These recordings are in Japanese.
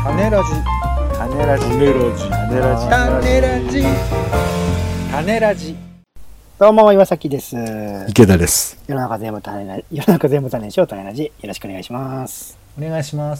種ラジ種ラジ種ラジ種ラジ種ラジ種ラジ。 どうも岩崎です。 池田です。 世の中全部種ラジ、世の中全部種にしよう種ラジ、よろしくお願いします。 お願いします。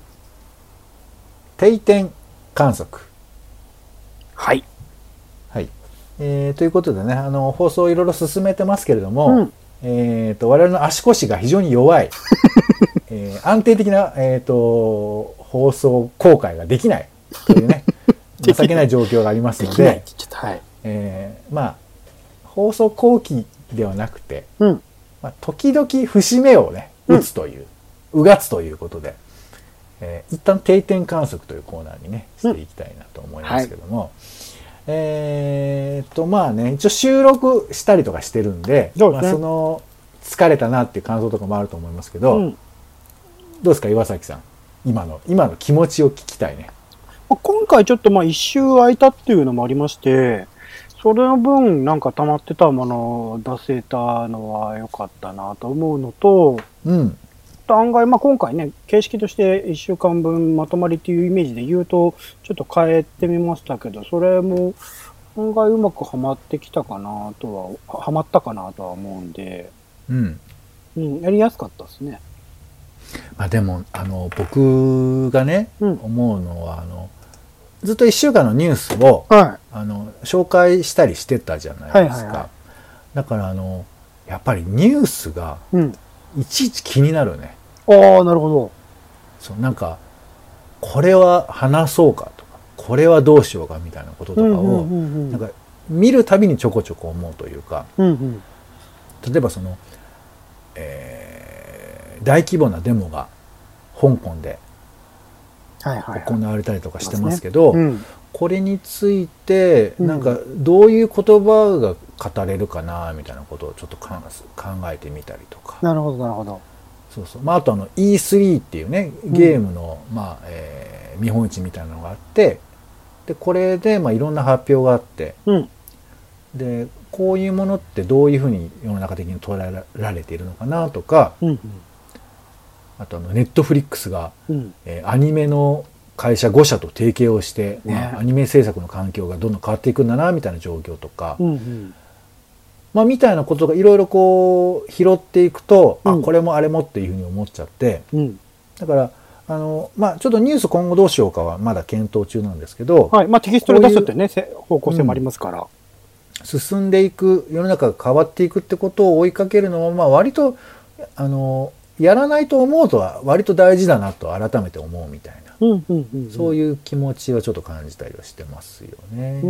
定点観測。 はい。 はい。ということでね、放送をいろいろ進めてますけれども、我々の足腰が非常に弱い、安定的な、放送公開ができないというね、情けない状況がありますので、 はい。 まあ、放送後期ではなくて、 まあ、時々節目をね、打つという、うがつということで、一旦定点観測というコーナーにね、していきたいなと思いますけども、まあね、一応収録したりとかしてるんで、 そうですね。 まあ、その、疲れたなっていう感想とかもあると思いますけど、どうですか、岩崎さん。今の気持ちを聞きたいね。 今回ちょっと一周空いたっていうのもありまして、それの分なんか溜まってたものを出せたのは良かったなと思うのと、案外、今回ね、形式として1週間分まとまりっていうイメージで言うと、ちょっと変えてみましたけど、それも案外うまくはまったかなとは思うんで、やりやすかったですね。 まあでも、僕がね、思うのは、ずっと1週間のニュースを、紹介したりしてたじゃないですか。だから、やっぱりニュースが、いちいち気になるね。 ああ、なるほど。 そう、なんか、これは話そうかとか、これはどうしようかみたいなこととかを、なんか、見るたびにちょこちょこ思うというか、例えばその、大規模なデモが香港で行われたりとかしてますけど、これについてなんかどういう言葉が語れるかなみたいなことをちょっと考えてみたりとか。 なるほどなるほど。 そうそう。まあ、あとE3 っていうねゲームの、見本市みたいなのがあって、でこれでいろんな発表があって、でこういうものってどういうふうに世の中的に捉えられているのかなとか、あとネットフリックスが、アニメの会社5社と提携をして、アニメ制作の環境がどんどん変わっていくんだなみたいな状況とか、みたいなことがいろいろこう拾っていくと、これもあれもっていうふうに思っちゃって、だからちょっとニュース今後どうしようかはまだ検討中なんですけど、 テキストで出すってね方向性もありますから、 進んでいく世の中が変わっていくってことを追いかけるのは割とやらないと思うとは割と大事だなと改めて思うみたいな、そういう気持ちはちょっと感じたりはしてますよね。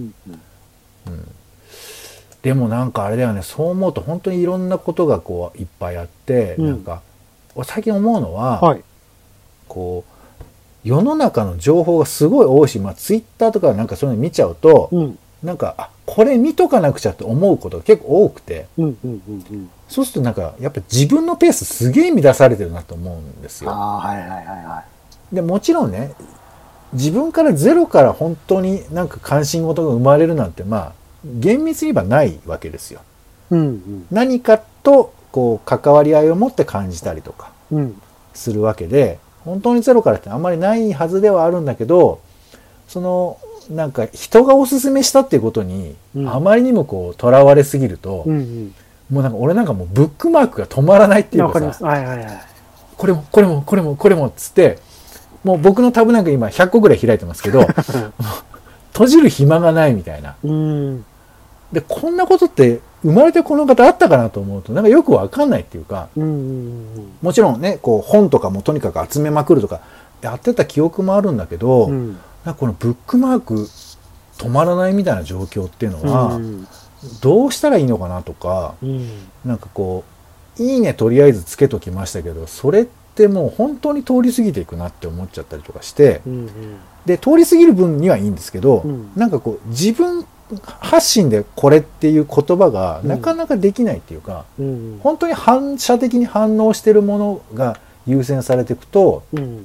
でもなんかあれだよね、そう思うと本当にいろんなことがこういっぱいあって、なんか最近思うのは、こう世の中の情報がすごい多いし、ツイッターとかなんかそういうの見ちゃうと、なんかこれ見とかなくちゃって思うことが結構多くて、そうするとなんかやっぱ自分のペースすげえ乱されてるなと思うんですよ。でもちろんね、自分からゼロから本当になんか関心事が生まれるなんて厳密に言えばないわけですよ。何かとこう関わり合いを持って感じたりとかするわけで、本当にゼロからってあんまりないはずではあるんだけど、そのなんか人がおすすめしたっていうことにあまりにもこう囚われすぎると、もうなんか俺なんかもうブックマークが止まらないっていうかさ、これもこれもこれもこれもっつって、もう僕のタブなんか今100個ぐらい開いてますけど閉じる暇がないみたいな。でこんなことって生まれてこの方あったかなと思うとなんかよくわかんないっていうか、もちろんねこう本とかもとにかく集めまくるとかやってた記憶もあるんだけど、なんかこのブックマーク止まらないみたいな状況っていうのは、どうしたらいいのかなとか、なんかこういいねとりあえずつけときましたけど、それってもう本当に通り過ぎていくなって思っちゃったりとかして、で通り過ぎる分にはいいんですけど、なんかこう自分発信でこれっていう言葉がなかなかできないっていうか、本当に反射的に反応してるものが優先されていくと、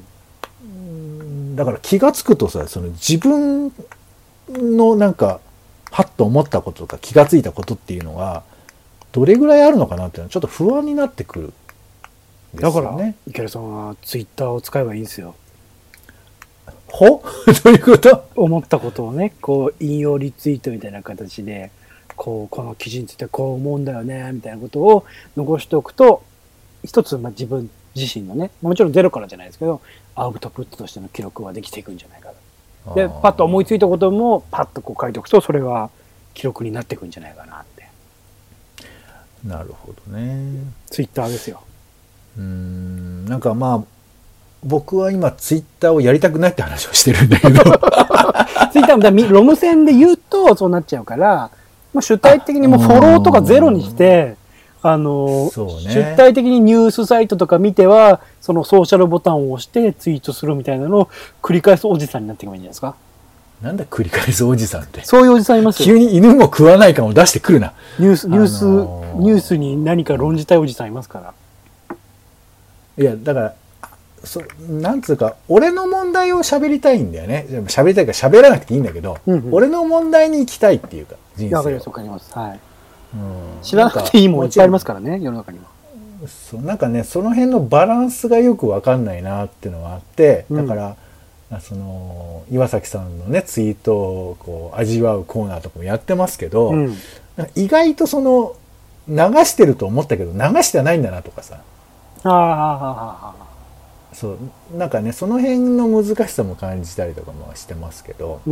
だから気がつくとさ、その自分のなんかはっと思ったこととか気がついたことっていうのがどれぐらいあるのかなっていうのはちょっと不安になってくるんですよね。 だから池田さんはツイッターを使えばいいんですよ。 どういうこと？ 思ったことをね、こう、引用リツイートみたいな形で、この記事についてこう思うんだよね、みたいなことを残しておくと、一つ、自分自身のね、もちろんゼロからじゃないですけど、アウトプットとしての記録はできていくんじゃないかな。で、パッと思いついたことも、パッとこう書いておくと、それが記録になっていくんじゃないかなって。 なるほどね。 ツイッターですよ。 なんか僕は今ツイッターをやりたくないって話をしてるんだけどツイッターもロム線で言うとそうなっちゃうから、主体的にもうフォローとかゼロにして、 そうね、 主体的にニュースサイトとか見てはそのソーシャルボタンを押してツイートするみたいなのを繰り返すおじさんになっていけばいいんじゃないですか。 なんだ繰り返すおじさんって。 そういうおじさんいますよ。 急に犬も食わない感を出してくるな。 ニュースに何か論じたいおじさんいますから。 いやだからなんつうか俺の問題を喋りたいんだよね。喋りたいから喋らなくていいんだけど、俺の問題に行きたいっていうか人生。わかりますわかります。はい。知らなくていいもんいっぱいありますからね、世の中には。 そうなんかね、その辺のバランスがよくわかんないなっていうのがあって、だから、岩崎さんのねツイートをこう味わうコーナーとかもやってますけど、意外と流してると思ったけど流してはないんだなとかさ。そうなんかねその辺の難しさも感じたりとかもしてますけど、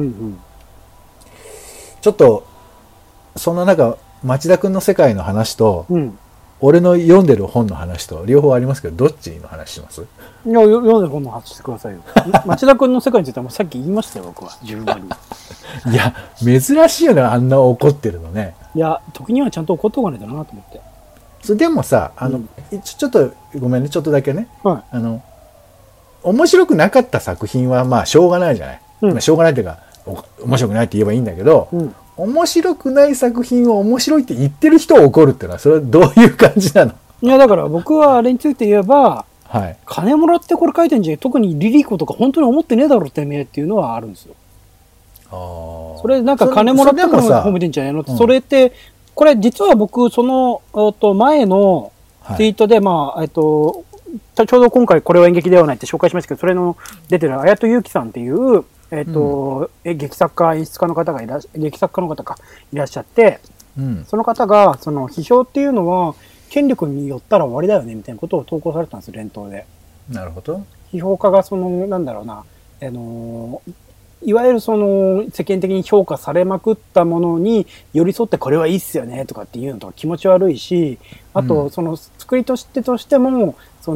ちょっとその町田くんの世界の話と、俺の読んでる本の話と両方ありますけど、どっちの話します？ いや、読んでる本の話してくださいよ。町田くんの世界についてはもうさっき言いましたよ、僕は。十分に。 いや、珍しいよね、あんな怒ってるのね。 いや、時にはちゃんと怒っておかないとなと思って。 でもさ、ちょっと、ごめんね、ちょっとだけね。面白くなかった作品はしょうがないじゃない。しょうがないっていうか、面白くないって言えばいいんだけど、面白くない作品を面白いって言ってる人を怒るっていうのは、それはどういう感じなの？ いや、だから僕はあれについて言えば、金もらってこれ書いてんじゃん。特にリリコとか本当に思ってねえだろてめえっていうのはあるんですよ。それ金もらってこれ褒めてんじゃねえのって。それって、これ実は僕、その、前のツイートで、ちょうど今回これは演劇ではないって紹介しましたけど、それの出てる綾戸祐樹さんっていう、劇作家、演出家の方が劇作家の方がいらっしゃって、その方が、批評っていうのは、権力によったら終わりだよね、みたいなことを投稿されたんですよ、連投で。 なるほど。 批評家が、なんだろうな、いわゆる世間的に評価されまくったものに寄り添ってこれはいいっすよねとかっていうのとか気持ち悪いし、あと、作りとしても、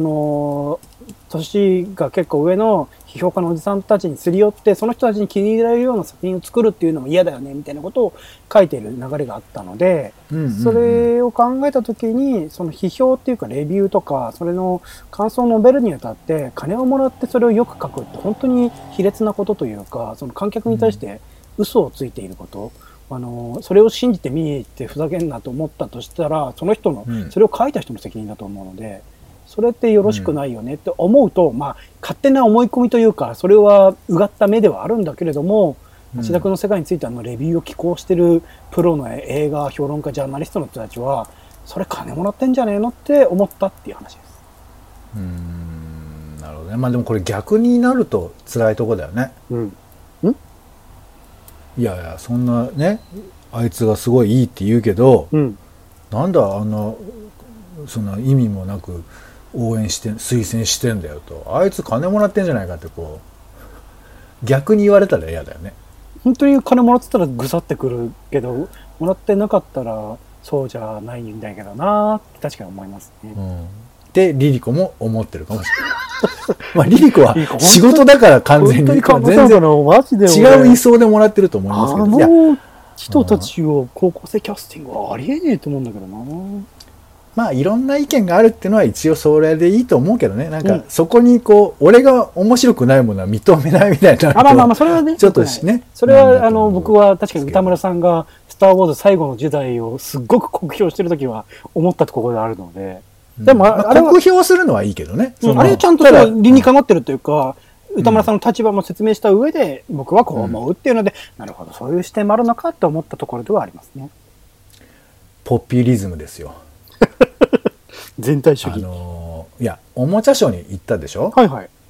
年が結構上の批評家のおじさんたちにすり寄って、その人たちに気に入られるような作品を作るっていうのも嫌だよね、みたいなことを書いている流れがあったので、それを考えたときに、批評っていうかレビューとか、それの感想を述べるにあたって、金をもらってそれをよく書くって本当に卑劣なことというか、観客に対して嘘をついていること、それを信じて見に行ってふざけんなと思ったとしたら、その人の、それを書いた人の責任だと思うので、それってよろしくないよねって思うと、勝手な思い込みというか、それはうがった目ではあるんだけれども、町田君の世界についてレビューを寄稿してるプロの映画評論家、ジャーナリストの人たちは、それ金もらってんじゃねえのって思ったっていう話です。 なるほどね。でもこれ逆になると辛いとこだよね。いやいや、そんなね、あいつがすごいいいって言うけど、なんだそんな意味もなく応援して推薦してんだよと、あいつ金もらってんじゃないかって逆に言われたら嫌だよね。 本当に金もらってたらぐさってくるけど、もらってなかったらそうじゃないんだけどなって確かに思いますね。 でリリコも思ってるかもしれない。リリコは仕事だから完全に全然違う位相でもらってると思いますけど、いや人たちを高校生キャスティングはありえねえと思うんだけどな。 いろんな意見があるっていうのは一応それでいいと思うけどね。そこに俺が面白くないものは認めないみたいな。 それはね。 ちょっとね。 それは僕は確かに歌村さんがスターウォーズ最後の時代をすっごく酷評してるときは思ったところであるので。 でも酷評するのはいいけどね。 あれちゃんと理にかなってるというか、歌村さんの立場も説明した上で僕はこう思うっていうので、なるほど、そういう視点もあるのかって思ったところではありますね。 ポピュリズムですよ。 全体主義。 いや、おもちゃショーに行ったでしょ？ はいはい。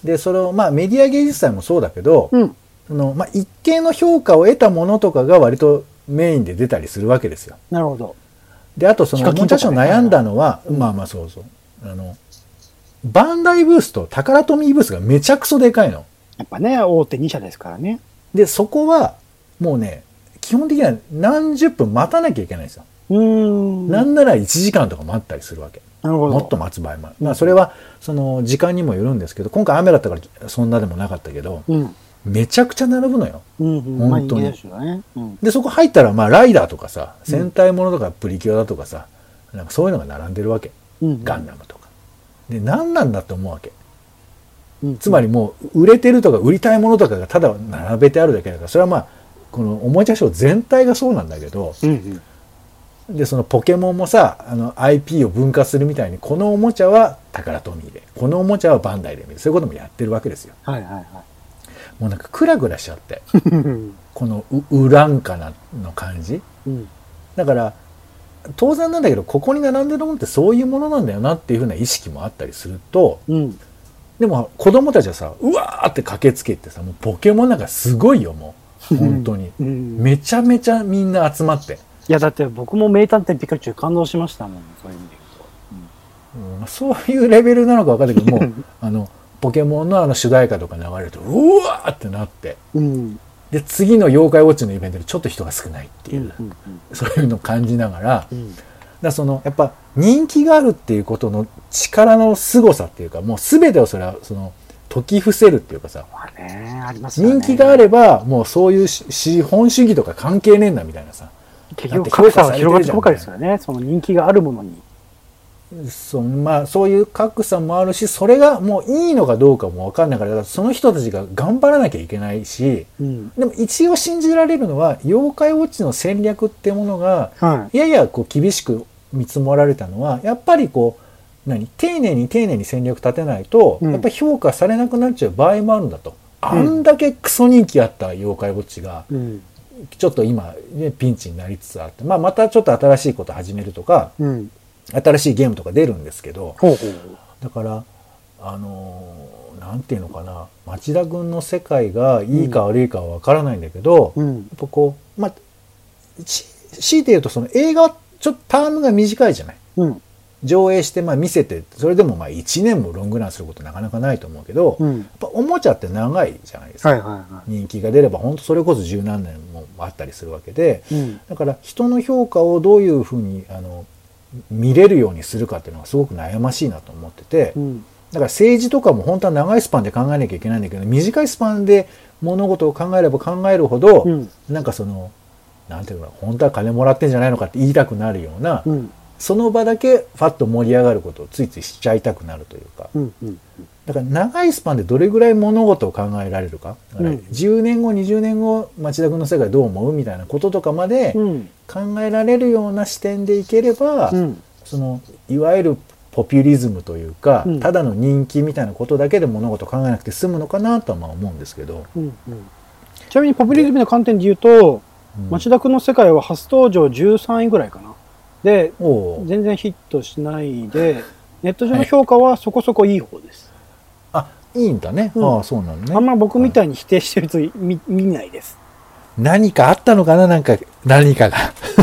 でそのまあメディア芸術祭もそうだけど、まあ、一定の評価を得たものとかが割とメインで出たりするわけですよ。 なるほど。 であとそのおもちゃショー悩んだのは、まあまあそうそうバンダイブースとタカラトミーブースがめちゃくそでかいの。 やっぱね大手2社ですからね。 でそこはもうね基本的には何十分待たなきゃいけないんですよ。なんなら1時間とか待ったりするわけ。 なるほど。 もっと待つ場合もある。まあそれはその時間にもよるんですけど、今回雨だったからそんなでもなかったけど、めちゃくちゃ並ぶのよ。本当に。でそこ入ったらまあライダーとかさ、戦隊ものとかプリキュアだとかさ、なんかそういうのが並んでるわけ。ガンダムとか。で何なんだって思うわけ。つまりもう売れてるとか売りたいものとかがただ並べてあるだけだから、それはまあこのおもちゃショー全体がそうなんだけど、でそのポケモンもさIP を分割するみたいに、このおもちゃはタカラトミーでこのおもちゃはバンダイで見る、そういうこともやってるわけですよ。もうなんかクラクラしちゃってこのウランカナの感じ、だから当然なんだけどここに並んでるものってそういうものなんだよなっていうふうな意識もあったりすると、でも子供たちはさうわーって駆けつけてさ、もうポケモンなんかすごいよ、もう本当にめちゃめちゃみんな集まって。 いやだって僕も名探偵ピカチュウ感動しましたもん、そういう意味で言うと、そういうレベルなのか分かんないけどもポケモンの主題歌とか流れるとうわーってなって、で次の妖怪ウォッチのイベントでちょっと人が少ないっていう、そういうのを感じながら、だそのやっぱ人気があるっていうことの力の凄さっていうか、もう全てをそれはその解き伏せるっていうかさ、人気があればもうそういう資本主義とか関係ねえんだみたいなさ、 結局格差が広がってばかりですよね、その人気があるものに。 まあそういう格差もあるし、それがもういいのかどうかも分かんないから、その人たちが頑張らなきゃいけないし、でも一応信じられるのは妖怪ウォッチの戦略っていうものが、ややこう厳しく見積もられたのは、やっぱりこう丁寧に戦略立てないと、やっぱり評価されなくなっちゃう場合もあるんだと。あんだけクソ人気あった妖怪ウォッチが、ちょっと今、ね、ピンチになりつつあって、またちょっと新しいこと始めるとか、新しいゲームとか出るんですけど、だからなんていうのかな、町田君の世界がいいか悪いかは分からないんだけど、やっぱこう強いて言うとその映画はちょっとタームが短いじゃない。上映して見せて、それでも1年もロングランすることなかなかないと思うけど、やっぱおもちゃって長いじゃないですか。人気が出れば本当それこそ十何年もあったりするわけで、だから人の評価をどういうふうに見れるようにするかっていうのがすごく悩ましいなと思ってて、だから政治とかも本当は長いスパンで考えなきゃいけないんだけど、短いスパンで物事を考えれば考えるほど、なんかそのなんていうのかな、本当は金もらってんじゃないのかって言いたくなるような、その場だけファッと盛り上がることをついついしちゃいたくなるというか、だから長いスパンでどれぐらい物事を考えられるか、だから10年後20年後町田君の世界どう思うみたいなこととかまで考えられるような視点でいければ、そのいわゆるポピュリズムというか、ただの人気みたいなことだけで物事を考えなくて済むのかなとは思うんですけど、 ちなみにポピュリズムの観点で言うと、町田君の世界は初登場13位ぐらいかな。で、全然ヒットしないで、ネット上の評価はそこそこいい方です。 いいんだね。そうなのね。 あんま僕みたいに否定してると見ないです。 何かあったのかな、何かが。何か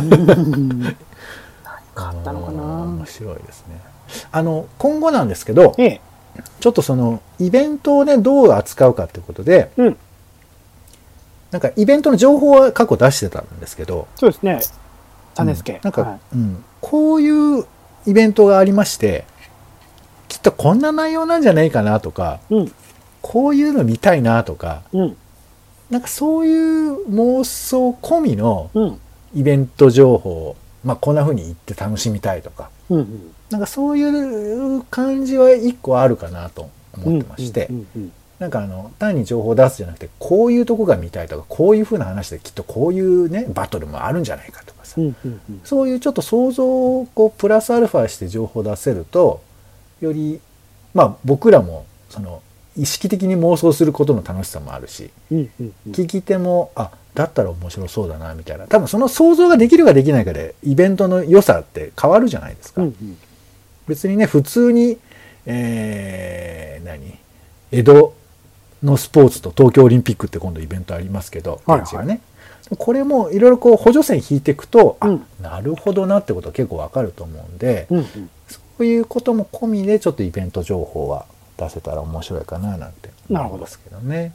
あったのかな。 面白いですね。今後なんですけど、ちょっとそのイベントをねどう扱うかってことで、なんかイベントの情報は過去出してたんですけど、 そうですね。種付け。 なんか、こういうイベントがありまして、きっとこんな内容なんじゃないかなとか、こういうの見たいなとか、なんかそういう妄想込みのイベント情報、こんな風に行って楽しみたいとか、なんかそういう感じは一個あるかなと思ってまして、なんか単に情報を出すじゃなくて、こういうとこが見たいとか、こういう風な話できっとこういうねバトルもあるんじゃないかとかさ、そういうちょっと想像をこうプラスアルファして情報を出せると、より僕らもその意識的に妄想することの楽しさもあるし、聞き手もだったら面白そうだなみたいな、多分その想像ができるかできないかでイベントの良さって変わるじゃないですか。別にね普通に江戸のスポーツと東京オリンピックって今度イベントありますけど、 はいがね、これもいろいろこう補助線引いていくと、なるほどなってことは結構わかると思うんで、そういうことも込みでちょっとイベント情報は出せたら面白いかななんて思いますけどね。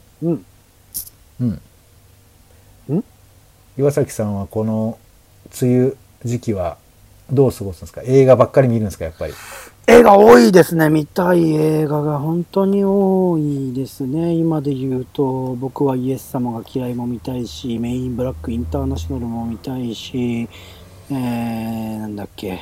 岩崎さんはこの梅雨時期はどう過ごすんですか？映画ばっかり見るんですか？やっぱり映画多いですね。見たい映画が本当に多いですね。今で言うと、僕はイエス様が嫌いも見たいし、メインブラックインターナショナルも見たいし、なんだっけ、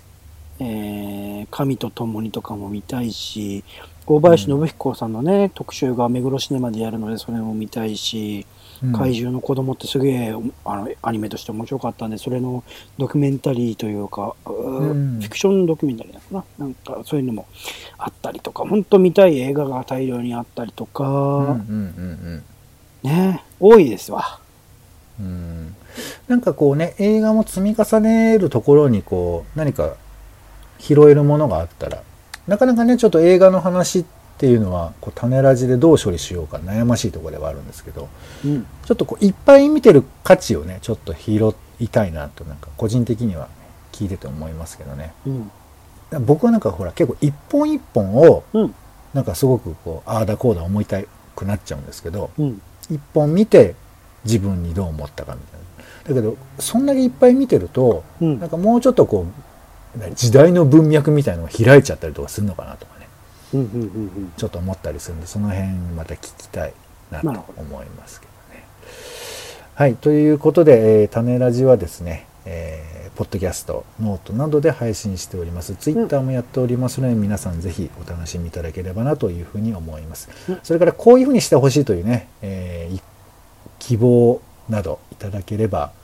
神と共にとかも見たいし、大林信彦さんのね、特集が目黒シネマでやるので、それも見たいし、怪獣の子供ってすげえアニメとして面白かったんで、それのドキュメンタリーというか、フィクションドキュメンタリーなのかな、なんかそういうのもあったりとか、本当見たい映画が大量にあったりとか、ね、多いですわ。 なんかこうね、映画も積み重ねるところにこう何か拾えるものがあったら、なかなかね、ちょっと映画の話っていうのはこう種ラジでどう処理しようか悩ましいところではあるんですけど、ちょっとこういっぱい見てる価値をねちょっと拾いたいなと、なんか個人的には聞いてて思いますけどね。僕はなんかほら結構一本一本をなんかすごくこうああだこうだ思いたくなっちゃうんですけど、一本見て自分にどう思ったかみたいな。だけどそんだけいっぱい見てると、なんかもうちょっとこう時代の文脈みたいなのが開いちゃったりとかするのかなとかね、ちょっと思ったりするんで、その辺また聞きたいなと思いますけどね。はい、ということで、種ラジはですね、ポッドキャスト、ノートなどで配信しております。ツイッターもやっておりますので、皆さんぜひお楽しみいただければなというふうに思います。それからこういうふうにしてほしいというね、希望などいただければ、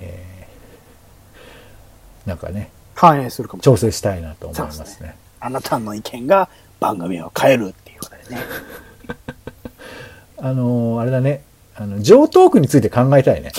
なんかね、 反映するかも調整したいなと思いますね。 あなたの意見が番組を変えるっていうことでね。 あれだね、常トークについて考えたいね。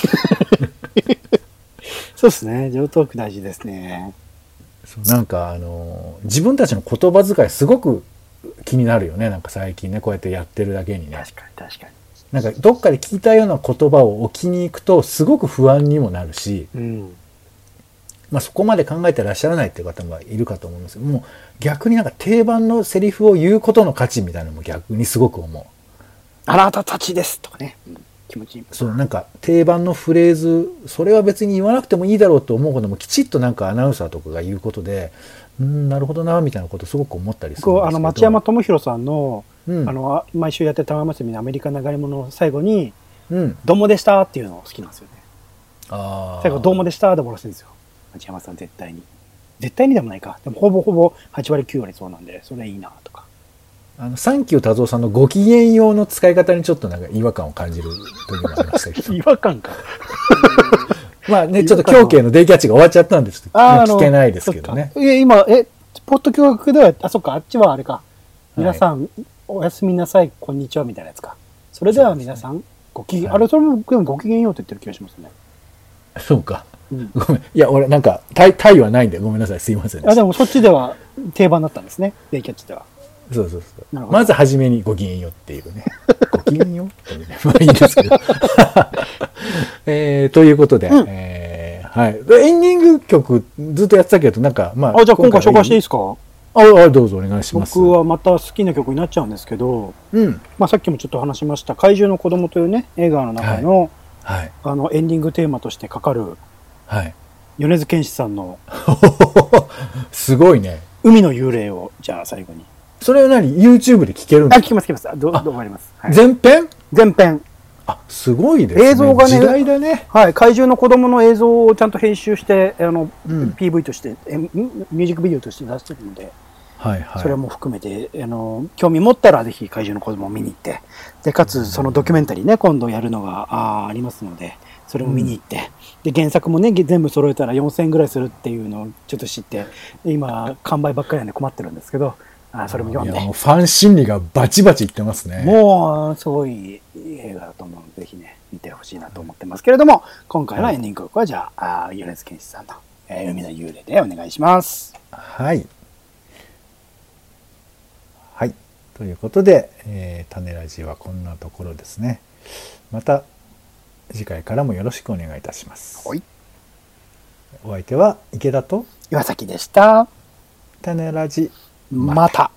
そうですね、常トーク大事ですね。 なんか自分たちの言葉遣いすごく気になるよね。なんか最近ね、こうやってやってるだけにね。 確かに。 なんかどっかで聞いたような言葉を置きに行くとすごく不安にもなるし、まあそこまで考えてらっしゃらないっていう方もいるかと思いますけど、もう逆になんか定番のセリフを言うことの価値みたいなのも逆にすごく思う。 あなたたちですとかね、気持ちいい。 そう、なんか定番のフレーズ、それは別に言わなくてもいいだろうと思うこともきちっとなんかアナウンサーとかが言うことで、なるほどなみたいなことすごく思ったりするんですけど。 町山智博さんの、毎週やってた玉結びのアメリカ流れ物の最後に、どうもでしたっていうの好きなんですよね。最後どうもでしたで終わらせるんですよ。町山さん絶対にでもないか。でもほぼ8割9割そうなんで、それいいなとか。 サンキュー達夫さんのご機嫌用の使い方にちょっとなんか違和感を感じる時もありましたけど。 違和感か。 まあね、ちょっと狂気のデイキャッチが終わっちゃったんで、ちょっと聞けないですけどね。 今、ポッド教学では、そっか、あっちはあれか。皆さん、おやすみなさい、こんにちは、みたいなやつか。それでは皆さん、ご機嫌、あれ、それもご機嫌ようって言ってる気がしますね。 そうか。ごめん。いや、俺なんか、タイはないんで、ごめんなさい。すいません。 でもそっちでは定番だったんですね。デイキャッチでは。 そう。まずはじめにごきげんよっていうね。ごきげんよまあいいですけど。ということで、はい。エンディング曲ずっとやってたけど、なんか、まあ。 じゃあ今回紹介していいですか？ どうぞお願いします。 僕はまた好きな曲になっちゃうんですけど、まあさっきもちょっと話しました、怪獣の子供というね、映画の中の、エンディングテーマとしてかかる、米津玄師さんの、 すごいね。 海の幽霊を、じゃあ最後に。 それは何 ?YouTube で聴けるんですか？ 聞きます。どうもあります。 全編？ 全編。 すごいですね。 映像がね、 時代だね。 はい、怪獣の子供の映像をちゃんと編集して、PV として、ミュージックビデオとして出してるので、それも含めて、興味持ったらぜひ怪獣の子供を見に行って、で、かつそのドキュメンタリーね、今度やるのがありますので、それも見に行って、で、原作もね、全部揃えたら4000円ぐらいするっていうのをちょっと知って、今、完売ばっかりなんで困ってるんですけど、それも読んで。 もうファン心理がバチバチいってますね。 もう、すごい映画だと思うので、ぜひね、見てほしいなと思ってますけれども、今回のエンディング曲は、じゃあ、米津玄師さんの、海の幽霊でお願いします。 はい。 ということで、種ラジはこんなところですね。また次回からもよろしくお願いいたします。 はい。 お相手は池田と岩崎でした。 種ラジまた。